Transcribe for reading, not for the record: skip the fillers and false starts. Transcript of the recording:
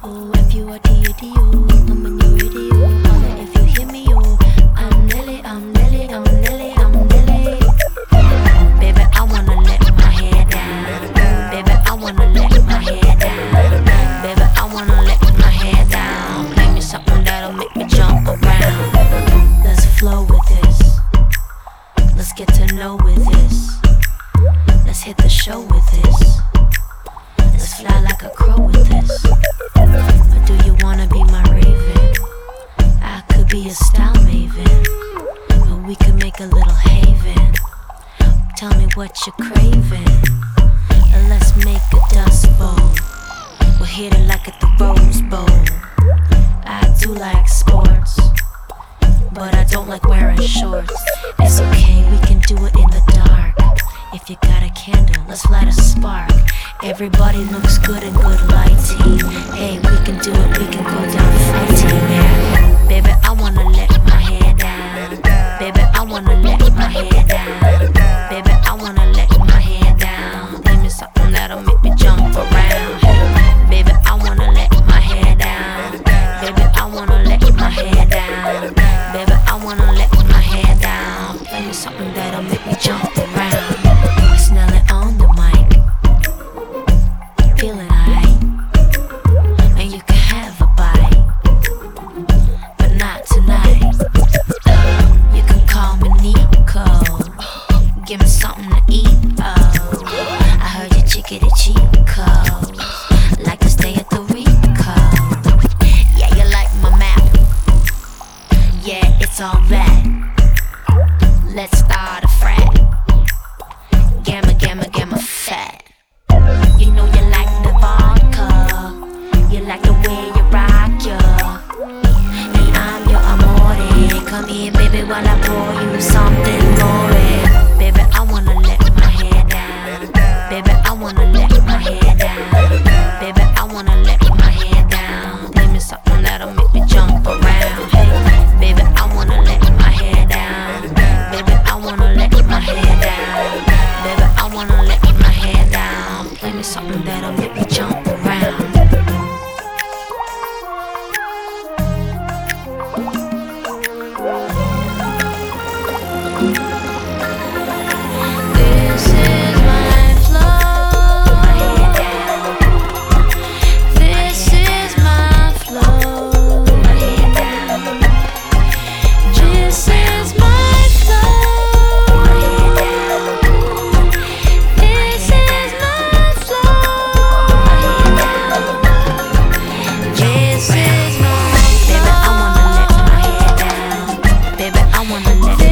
Oh, if you are D-A-D-O, I'm on your radio. Holla if you hear me, oh. I'm Nelly, I'm Nelly, I'm Nelly, I'm Nelly. Baby, I wanna let my hair down. Baby, I wanna let my hair down. Baby, I wanna let my hair down. Play me something that'll make me jump around. Let's flow with this. Let's get to know with this. Let's hit the show with this. Let's fly like a crow with this. Or do you wanna be my raven? I could be a style maven, or we could make a little haven. Tell me what you're craving, and let's make a dust bowl. We'll hit it like at the Rose Bowl. I do like sports, but I don't like wearing shorts. It's okay, we can do it in the dark. If you got a candle, let's light a spark. Everybody looks good in good lighting. Hey, we can do it, we can go down fighting, yeah. Baby, I wanna let my hair down. Baby, I wanna let my hair down. Baby, I wanna let my hair down. Give me something that'll make me jump around. Hey, baby, I wanna let my hair down. Baby, I wanna let my hair down. Baby, I wanna let my hair down. Play me something that'll make me jump around. Snell it on the mic, feeling alright, and you can have a bite, but not tonight. You can call me Nico, give me something to eat. Oh, I heard you chickadee Chico, like to stay at the Rico. Yeah, you like my map? Yeah, it's all that. Let's start a frat. Gamma, gamma, gamma fat. You know you like the vodka, you like the way you rock, yeah. Hey, I'm your amore. Come here, baby, while I pour you something more. Baby, I wanna let my hair down. Baby, I wanna let my hair down. Baby, I wanna let my hair down. Give me something that'll make me jump around. Hey, baby, I wanna let my hair down. Baby, I wanna let my hair down. Baby, I wanna let my hair down. Play me something that'll make me jump around. This is my flow. My hair down. This is my flow. My hair down. This is my flow. My hair down. This is my flow. My hair down. This is my flow. Baby, I wanna let my hair down. Baby, I wanna let